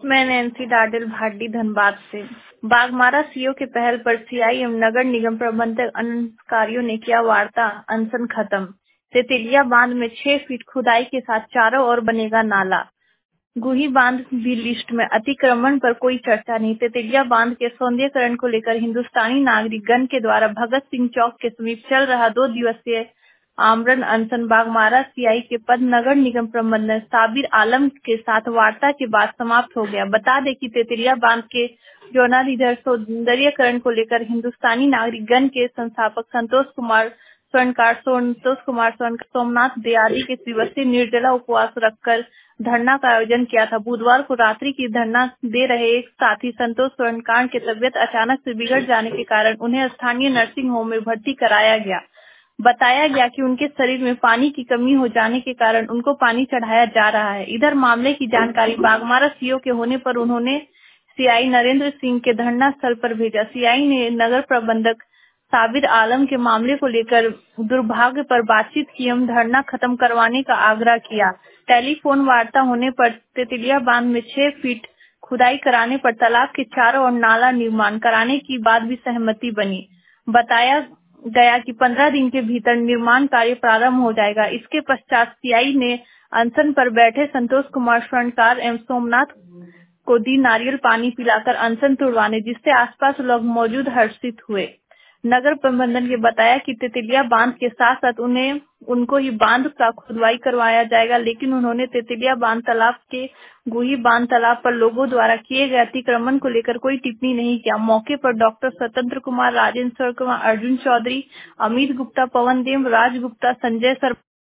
मैं नैन्सी डाडेल भाटी धनबाद से। बाघमारा सीओ के पहल पर सीआईएम नगर निगम प्रबंधक अधिकारियों ने किया वार्ता अनशन खत्म। तेतलिया बांध में 6 फीट खुदाई के साथ चारों ओर बनेगा नाला। गुही बांध भी लिस्ट में, अतिक्रमण पर कोई चर्चा नहीं। तेतलिया बांध के सौंदर्यीकरण को लेकर हिंदुस्तानी नागरिक गण के द्वारा भगत सिंह चौक के समीप चल रहा 2 दिवसीय आमरण अनशन बाघमारा सीआई के पद नगर निगम प्रबंधक साबिर आलम के साथ वार्ता के बाद समाप्त हो गया। बता दें कि तेतलिया बांध के जीर्णोद्धार सौंदर्यीकरण को लेकर हिंदुस्तानी नागरिक गण के संस्थापक संतोष कुमार स्वर्णकार, सोमनाथ दे आदि के दिवसीय निर्जला उपवास रखकर धरना का आयोजन किया था। बुधवार को रात्रि की धरना दे रहे एक साथी संतोष स्वर्णकार की तबियत अचानक से बिगड़ जाने के कारण उन्हें स्थानीय नर्सिंग होम में भर्ती कराया गया। बताया गया कि उनके शरीर में पानी की कमी हो जाने के कारण उनको पानी चढ़ाया जा रहा है। इधर मामले की जानकारी बाघमारा सीओ के होने पर उन्होंने सीआई नरेंद्र सिंह के धरना स्थल पर भेजा। सीआई ने नगर प्रबंधक साबिर आलम के मामले को लेकर दुर्भाग्य पर बातचीत की एवं धरना खत्म करवाने का आग्रह किया। टेलीफोन वार्ता होने पर तेतलिया बांध में 6 फीट खुदाई कराने पर तालाब के चारों ओर नाला निर्माण कराने की बात भी सहमति बनी। बताया गया कि 15 दिन के भीतर निर्माण कार्य प्रारंभ हो जाएगा। इसके पश्चात सीआई ने अनशन पर बैठे संतोष कुमार स्वर्णकार एवं सोमनाथ को दी नारियल पानी पिलाकर अनशन तुड़वाने, जिससे आसपास लोग मौजूद हर्षित हुए। नगर प्रबंधन ने बताया कि तेतलिया बांध के साथ साथ उनको ही बांध का खुदवाई करवाया जाएगा, लेकिन उन्होंने तेतलिया बांध तालाब के गुही बांध तालाब पर लोगों द्वारा किए गए अतिक्रमण को लेकर कोई टिप्पणी नहीं किया। मौके पर डॉक्टर स्वतंत्र कुमार, राजेंद्र कुमार, अर्जुन चौधरी, अमित गुप्ता, पवन देव, राज गुप्ता, संजय सर